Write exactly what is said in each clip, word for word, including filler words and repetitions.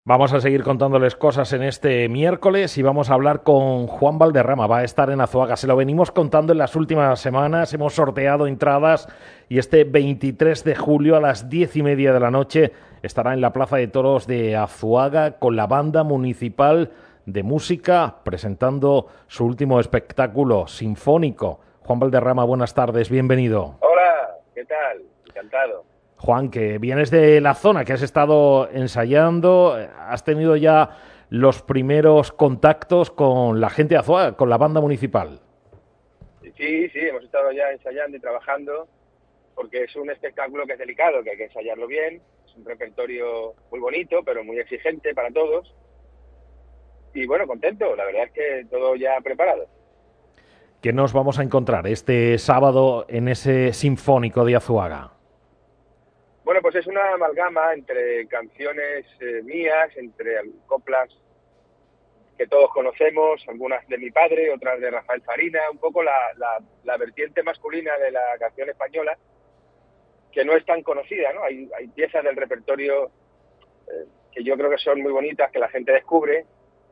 Vamos a seguir contándoles cosas en este miércoles y vamos a hablar con Juan Valderrama. Va a estar en Azuaga. Se lo venimos contando en las últimas semanas. Hemos sorteado entradas y este veintitrés de julio a las diez y media de la noche estará en la Plaza de Toros de Azuaga con la Banda Municipal de Música presentando su último espectáculo sinfónico. Juan Valderrama, buenas tardes. Bienvenido. Hola, ¿qué tal? Encantado. Juan, que vienes de la zona, que has estado ensayando, has tenido ya los primeros contactos con la gente de Azuaga, con la banda municipal. Sí, sí, hemos estado ya ensayando y trabajando porque es un espectáculo que es delicado, que hay que ensayarlo bien. Es un repertorio muy bonito, pero muy exigente para todos. Y bueno, contento, la verdad es que todo ya preparado. ¿Qué nos vamos a encontrar este sábado en ese Sinfónico de Azuaga? Bueno, pues es una amalgama entre canciones eh, mías, entre coplas que todos conocemos, algunas de mi padre, otras de Rafael Farina, un poco la, la, la vertiente masculina de la canción española, que no es tan conocida, ¿no? Hay, hay piezas del repertorio eh, que yo creo que son muy bonitas, que la gente descubre,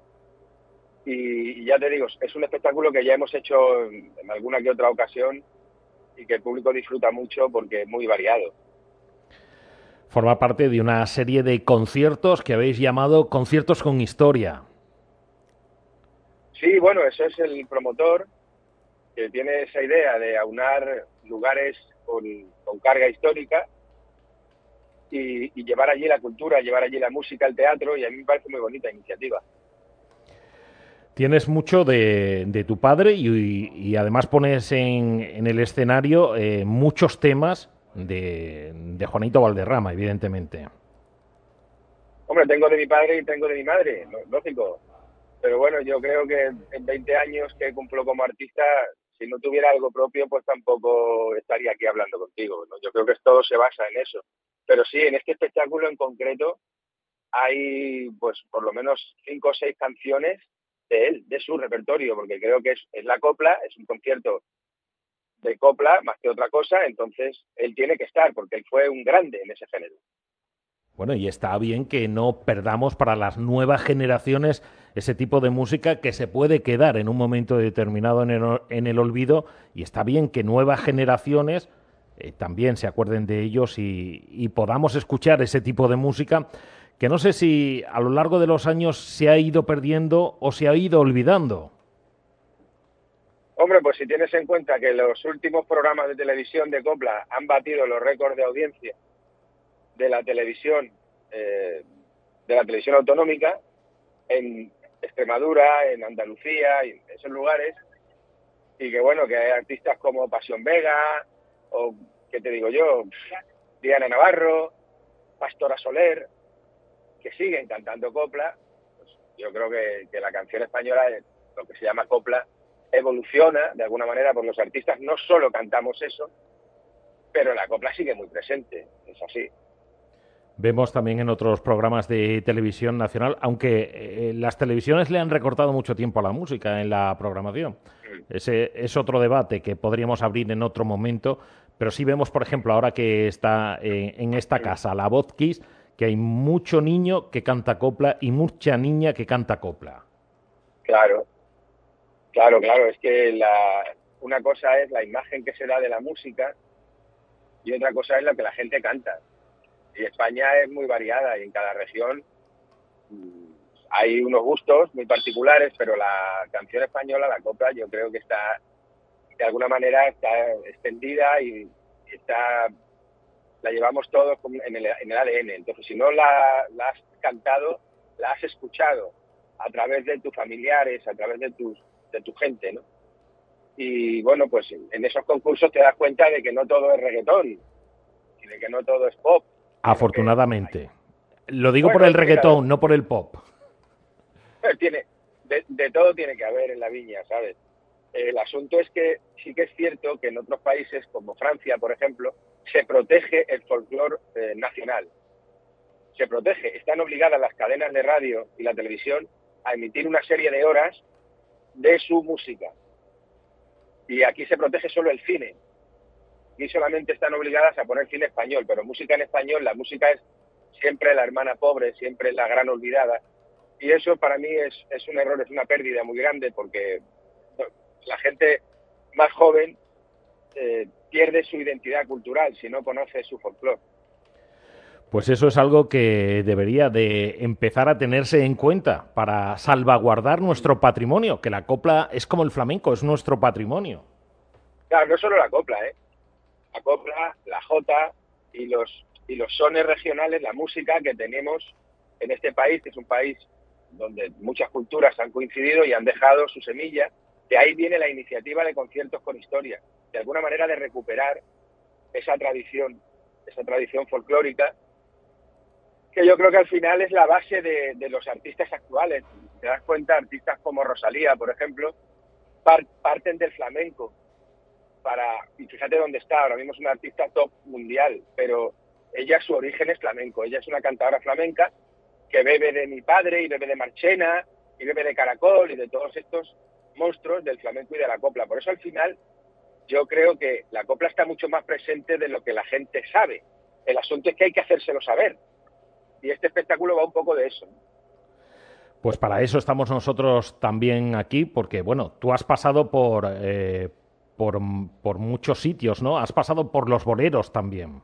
y, y ya te digo, es un espectáculo que ya hemos hecho en, en alguna que otra ocasión y que el público disfruta mucho porque es muy variado. Forma parte de una serie de conciertos que habéis llamado Conciertos con Historia. Sí, bueno, eso es el promotor, que tiene esa idea de aunar lugares con, con carga histórica y, y llevar allí la cultura, llevar allí la música, el teatro, y a mí me parece muy bonita iniciativa. Tienes mucho de, de tu padre y, y además pones en, en el escenario eh, muchos temas de, de Juanito Valderrama, evidentemente. Hombre, tengo de mi padre y tengo de mi madre, lógico. Pero bueno, yo creo que en veinte años que cumplo como artista, si no tuviera algo propio, pues tampoco estaría aquí hablando contigo, ¿no? Yo creo que todo se basa en eso. Pero sí, en este espectáculo en concreto hay pues por lo menos cinco o seis canciones de él, de su repertorio, porque creo que es, es la copla, es un concierto de copla más que otra cosa, entonces él tiene que estar, porque él fue un grande en ese género. Bueno, y está bien que no perdamos para las nuevas generaciones ese tipo de música que se puede quedar en un momento determinado en el, en el olvido, y está bien que nuevas generaciones eh, también se acuerden de ellos y, y podamos escuchar ese tipo de música que no sé si a lo largo de los años se ha ido perdiendo o se ha ido olvidando. Hombre, pues si tienes en cuenta que los últimos programas de televisión de copla han batido los récords de audiencia de la televisión, eh, de la televisión autonómica, en Extremadura, en Andalucía, en esos lugares, y que bueno, que hay artistas como Pasión Vega, o qué te digo yo, Diana Navarro, Pastora Soler, que siguen cantando copla, pues yo creo que, que la canción española, lo que se llama copla, evoluciona de alguna manera, porque los artistas no solo cantamos eso, pero la copla sigue muy presente, es así. Vemos también en otros programas de televisión nacional, aunque eh, las televisiones le han recortado mucho tiempo a la música en la programación. Ese es otro debate que podríamos abrir en otro momento, pero sí vemos, por ejemplo, ahora que está eh, en esta casa la Voz Kiss, que hay mucho niño que canta copla y mucha niña que canta copla. Claro, claro, claro, es que la, una cosa es la imagen que se da de la música y otra cosa es lo que la gente canta. Y España es muy variada y en cada región hay unos gustos muy particulares, pero la canción española, la copla, yo creo que está, de alguna manera, está extendida y está, la llevamos todos en el, en el A D N. Entonces, si no la, la has cantado, la has escuchado a través de tus familiares, a través de, tus, de tu gente, ¿no? Y bueno, pues en esos concursos te das cuenta de que no todo es reggaetón y de que no todo es pop, sino que hay, Afortunadamente. Lo digo por bueno, el es que cada, reggaetón, no por el pop. tiene, de, de todo tiene que haber en la viña, ¿sabes? El asunto es que sí que es cierto que en otros países, como Francia, por ejemplo, se protege el folclore eh, nacional. Se protege. Están obligadas las cadenas de radio y la televisión a emitir una serie de horas de su música. Y aquí se protege solo el cine. Y solamente están obligadas a poner cine español, pero música en español, la música es siempre la hermana pobre, siempre la gran olvidada. Y eso para mí es, es un error, es una pérdida muy grande, porque la gente más joven eh, pierde su identidad cultural si no conoce su folclore. Pues eso es algo que debería de empezar a tenerse en cuenta para salvaguardar nuestro patrimonio, que la copla es como el flamenco, es nuestro patrimonio. Claro, no solo la copla, ¿eh? La copla, la jota y los, y los sones regionales, la música que tenemos en este país, que es un país donde muchas culturas han coincidido y han dejado su semilla. De ahí viene la iniciativa de Conciertos con Historia, de alguna manera de recuperar esa tradición, esa tradición folclórica, que yo creo que al final es la base de, de los artistas actuales. Si te das cuenta, artistas como Rosalía, por ejemplo, par, parten del flamenco. Para, y fíjate dónde está, ahora mismo es una artista top mundial, pero ella, su origen es flamenco. Ella es una cantadora flamenca que bebe de Mi Padre y bebe de Marchena y bebe de Caracol y de todos estos monstruos del flamenco y de la copla. Por eso al final yo creo que la copla está mucho más presente de lo que la gente sabe. El asunto es que hay que hacérselo saber. Y este espectáculo va un poco de eso. Pues para eso estamos nosotros también aquí, porque, bueno, tú has pasado por, eh, por, por muchos sitios, ¿no? Has pasado por los boleros también.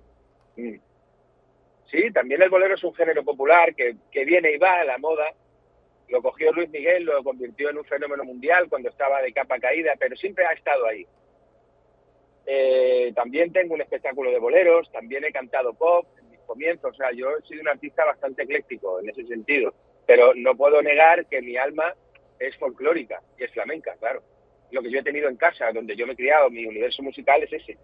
Sí, también el bolero es un género popular que, que viene y va a la moda. Lo cogió Luis Miguel, lo convirtió en un fenómeno mundial cuando estaba de capa caída, pero siempre ha estado ahí. Eh, también tengo un espectáculo de boleros, también he cantado pop en mis comienzos. O sea, yo he sido un artista bastante ecléctico en ese sentido. Pero no puedo negar que mi alma es folclórica y es flamenca, claro. Lo que yo he tenido en casa, donde yo me he criado, mi universo musical es ese.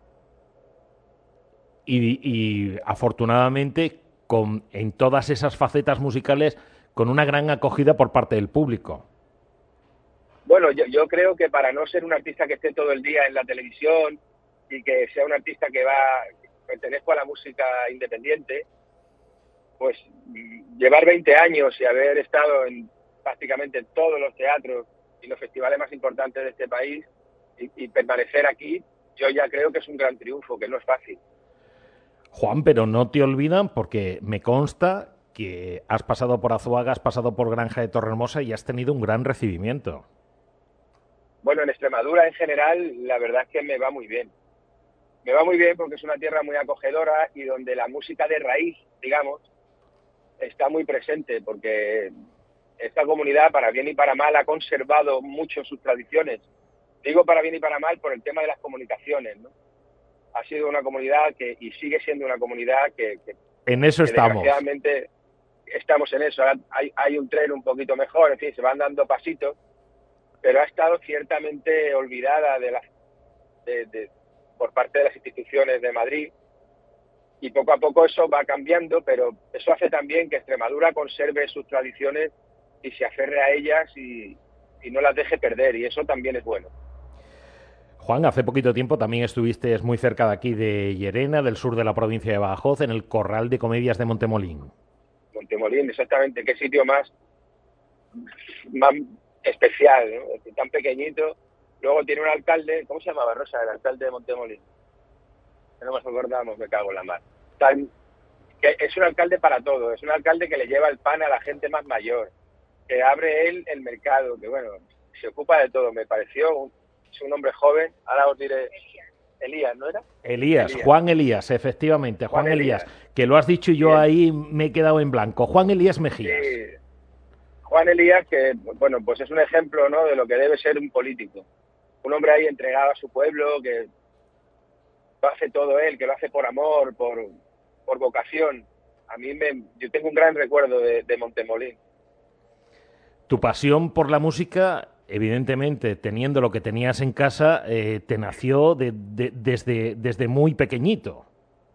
Y, y afortunadamente, con, en todas esas facetas musicales, con una gran acogida por parte del público. Bueno, yo, yo creo que para no ser un artista que esté todo el día en la televisión y que sea un artista que va, que pertenezco a la música independiente, pues llevar veinte años y haber estado en prácticamente todos los teatros y los festivales más importantes de este país y, y permanecer aquí, yo ya creo que es un gran triunfo, que no es fácil. Juan, pero no te olvidan, porque me consta que has pasado por Azuaga, has pasado por Granja de Torrehermosa y has tenido un gran recibimiento. Bueno, en Extremadura en general, la verdad es que me va muy bien. Me va muy bien porque es una tierra muy acogedora y donde la música de raíz, digamos, está muy presente, porque esta comunidad, para bien y para mal, ha conservado mucho sus tradiciones. Digo para bien y para mal por el tema de las comunicaciones, ¿no? Ha sido una comunidad que, y sigue siendo una comunidad que, que, en eso que estamos. desgraciadamente estamos en eso. Ahora hay, hay un tren un poquito mejor, en fin, se van dando pasitos, pero ha estado ciertamente olvidada de la, de, de, por parte de las instituciones de Madrid. Y poco a poco eso va cambiando, pero eso hace también que Extremadura conserve sus tradiciones y se aferre a ellas y, y no las deje perder, y eso también es bueno. Juan, hace poquito tiempo también estuviste muy cerca de aquí de Llerena, del sur de la provincia de Badajoz, en el Corral de Comedias de Montemolín. Montemolín, exactamente, qué sitio más, más especial, ¿no? Tan pequeñito. Luego tiene un alcalde, ¿cómo se llamaba, Rosa, el alcalde de Montemolín? No nos acordamos, me cago en la mar. Tan, que es un alcalde para todo, es un alcalde que le lleva el pan a la gente más mayor, que abre él el mercado, que bueno, se ocupa de todo. Me pareció un, es un hombre joven, ahora os diré, Elías, ¿no era? Elías, Elías. Juan Elías, efectivamente, Juan, Juan Elías, Elías, que lo has dicho y yo Bien. Ahí me he quedado en blanco. Juan Elías Mejías. Sí. Juan Elías, que bueno, pues es un ejemplo, ¿no?, de lo que debe ser un político. Un hombre ahí entregado a su pueblo, que lo hace todo él, que lo hace por amor, por, por vocación. A mí me, yo tengo un gran recuerdo de, de Montemolín. Tu pasión por la música, evidentemente, teniendo lo que tenías en casa, eh, te nació de, de, desde, desde muy pequeñito.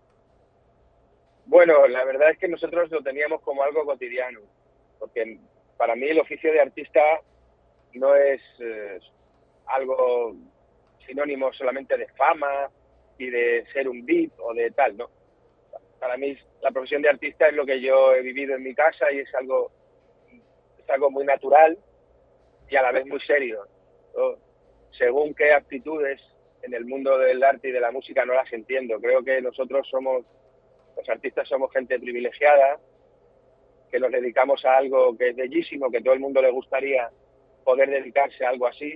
Bueno, la verdad es que nosotros lo teníamos como algo cotidiano, porque para mí el oficio de artista no es eh, algo sinónimo solamente de fama y de ser un V I P o de tal, ¿no? Para mí la profesión de artista es lo que yo he vivido en mi casa y es algo, es algo muy natural y a la vez muy serio, ¿no? Según qué actitudes en el mundo del arte y de la música no las entiendo. Creo que nosotros somos, los artistas somos gente privilegiada que nos dedicamos a algo que es bellísimo, que todo el mundo le gustaría poder dedicarse a algo así,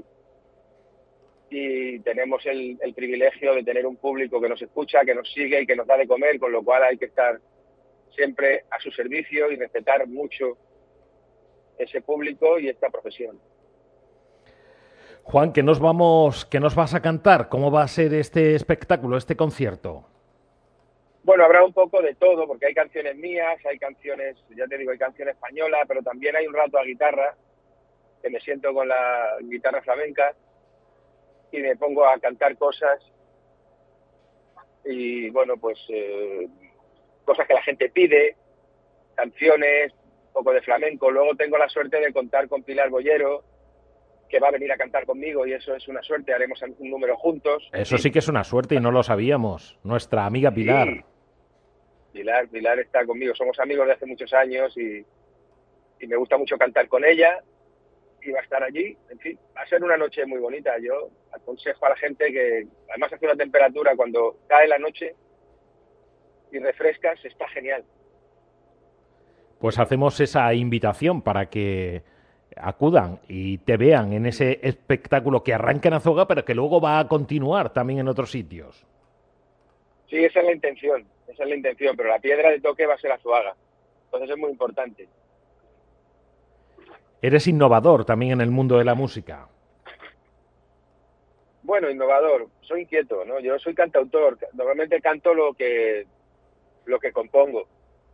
y tenemos el, el privilegio de tener un público que nos escucha, que nos sigue y que nos da de comer, con lo cual hay que estar siempre a su servicio y respetar mucho ese público y esta profesión. Juan, ¿qué nos vamos, qué nos vas a cantar? ¿Cómo va a ser este espectáculo, este concierto? Bueno, habrá un poco de todo, porque hay canciones mías, hay canciones, ya te digo, hay canciones españolas, pero también hay un rato a guitarra, que me siento con la guitarra flamenca y me pongo a cantar cosas y, bueno, pues eh, cosas que la gente pide, canciones, un poco de flamenco. Luego tengo la suerte de contar con Pilar Bollero, que va a venir a cantar conmigo y eso es una suerte, haremos un número juntos. Eso sí que es una suerte y no lo sabíamos. Nuestra amiga Pilar. Sí, Pilar, Pilar está conmigo, somos amigos de hace muchos años y, y me gusta mucho cantar con ella y va a estar allí. En fin, va a ser una noche muy bonita. Yo aconsejo a la gente que, además hace una temperatura cuando cae la noche y refrescas, está genial. Pues hacemos esa invitación para que acudan y te vean en ese espectáculo que arranca en Azoga, pero que luego va a continuar también en otros sitios. Sí, esa es la intención, esa es la intención, pero la piedra de toque va a ser Azuaga. Entonces es muy importante. Eres innovador también en el mundo de la música. Bueno, innovador, soy inquieto, ¿no? Yo soy cantautor, normalmente canto lo que lo que compongo.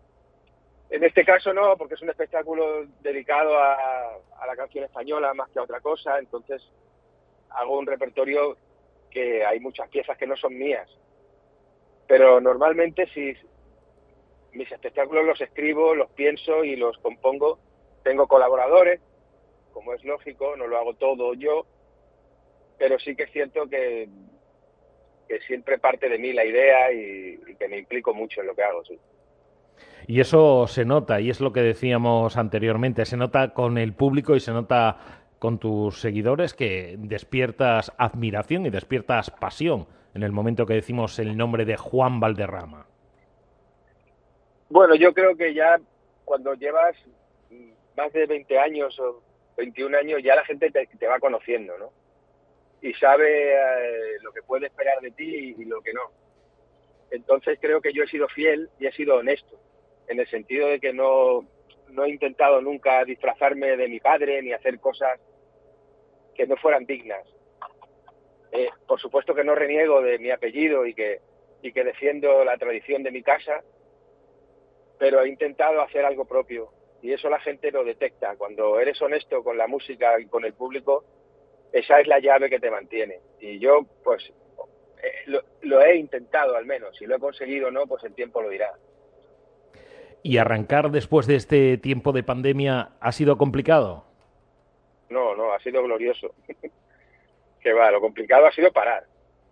En este caso no, porque es un espectáculo dedicado a, a la canción española más que a otra cosa, entonces hago un repertorio que hay muchas piezas que no son mías. Pero normalmente si mis espectáculos los escribo, los pienso y los compongo, tengo colaboradores, como es lógico, no lo hago todo yo, pero sí que es cierto que, que siempre parte de mí la idea y, y que me implico mucho en lo que hago, sí. Y eso se nota, y es lo que decíamos anteriormente, se nota con el público y se nota con tus seguidores que despiertas admiración y despiertas pasión en el momento que decimos el nombre de Juan Valderrama. Bueno, yo creo que ya cuando llevas más de veinte años o veintiún años, ya la gente te, te va conociendo, ¿no? Y sabe eh, lo que puede esperar de ti y, y lo que no. Entonces creo que yo he sido fiel y he sido honesto, en el sentido de que no, no he intentado nunca disfrazarme de mi padre ni hacer cosas que no fueran dignas. Eh, por supuesto que no reniego de mi apellido y que, y que defiendo la tradición de mi casa, pero he intentado hacer algo propio y eso la gente lo detecta. Cuando eres honesto con la música y con el público, esa es la llave que te mantiene. Y yo, pues, eh, lo, lo he intentado al menos. Si lo he conseguido o no, pues el tiempo lo dirá. ¿Y arrancar después de este tiempo de pandemia ha sido complicado? No, no, ha sido glorioso. Que va, lo complicado ha sido parar.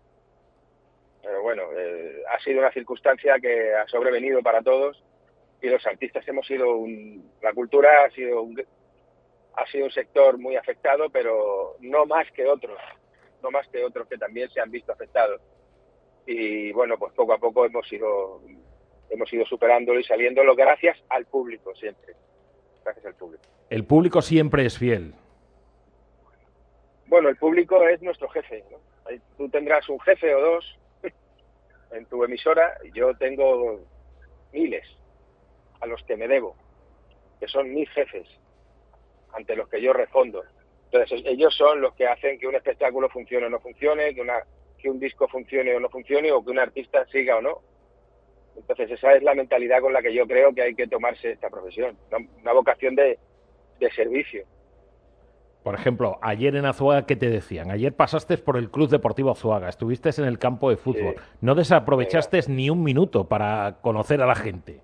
Pero bueno, eh, ha sido una circunstancia que ha sobrevenido para todos y los artistas hemos sido un... La cultura ha sido un, ha sido un sector muy afectado, pero no más que otros, no más que otros que también se han visto afectados. Y bueno, pues poco a poco hemos ido, hemos ido superándolo y saliéndolo gracias al público siempre. Gracias al público. El público siempre es fiel. Bueno, el público es nuestro jefe, ¿no? Tú tendrás un jefe o dos en tu emisora, y yo tengo miles a los que me debo, que son mis jefes, ante los que yo respondo. Entonces, ellos son los que hacen que un espectáculo funcione o no funcione, que, una, que un disco funcione o no funcione, o que un artista siga o no. Entonces, esa es la mentalidad con la que yo creo que hay que tomarse esta profesión, una, una vocación de, de servicio. Por ejemplo, ayer en Azuaga, ¿qué te decían? Ayer pasaste por el Club Deportivo Azuaga, estuviste en el campo de fútbol, Sí. no desaprovechaste sí. ni un minuto para conocer a la gente.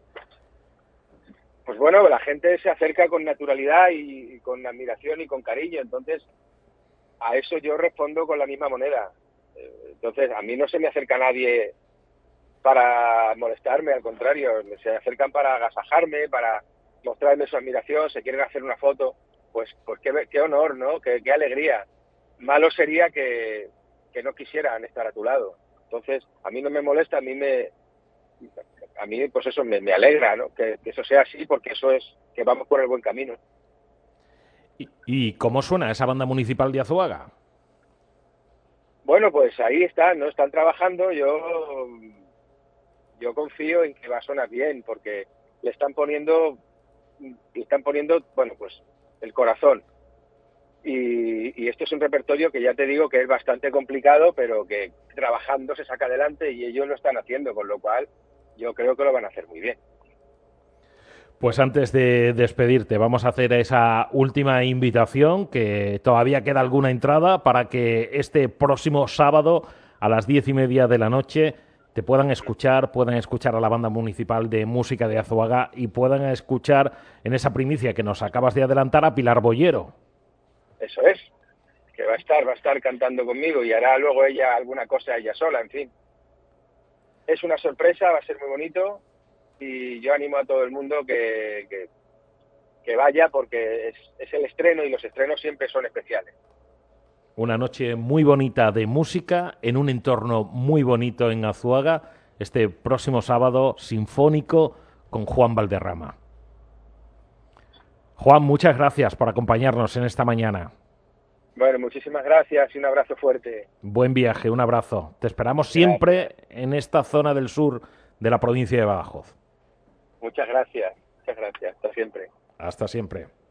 Pues bueno, la gente se acerca con naturalidad y, y con admiración y con cariño, entonces a eso yo respondo con la misma moneda. Entonces a mí no se me acerca nadie para molestarme, al contrario, se acercan para agasajarme, para mostrarme su admiración, se quieren hacer una foto, pues, pues qué, qué honor, ¿no? Qué, qué alegría. Malo sería que, que no quisieran estar a tu lado. Entonces a mí no me molesta, a mí me, a mí pues eso me, me alegra, ¿no? Que, que eso sea así, porque eso es que vamos por el buen camino. ¿Y, y cómo suena esa banda municipal de Azuaga? Bueno, pues ahí están, ¿no? Están trabajando. Yo, yo confío en que va a sonar bien, porque le están poniendo, le están poniendo, bueno, pues el corazón. Y, y esto es un repertorio que ya te digo que es bastante complicado, pero que trabajando se saca adelante y ellos lo están haciendo, con lo cual yo creo que lo van a hacer muy bien. Pues antes de despedirte, vamos a hacer esa última invitación, que todavía queda alguna entrada para que este próximo sábado a las diez y media de la noche te puedan escuchar, puedan escuchar a la Banda Municipal de Música de Azuaga y puedan escuchar en esa primicia que nos acabas de adelantar a Pilar Boyero. Eso es, que va a estar, va a estar cantando conmigo y hará luego ella alguna cosa ella sola, en fin. Es una sorpresa, va a ser muy bonito y yo animo a todo el mundo que, que, que vaya, porque es, es el estreno y los estrenos siempre son especiales. Una noche muy bonita de música en un entorno muy bonito en Azuaga, este próximo sábado sinfónico con Juan Valderrama. Juan, muchas gracias por acompañarnos en esta mañana. Bueno, muchísimas gracias y un abrazo fuerte. Buen viaje, un abrazo. Te esperamos siempre Gracias. en esta zona del sur de la provincia de Badajoz. Muchas gracias, muchas gracias. Hasta siempre. Hasta siempre.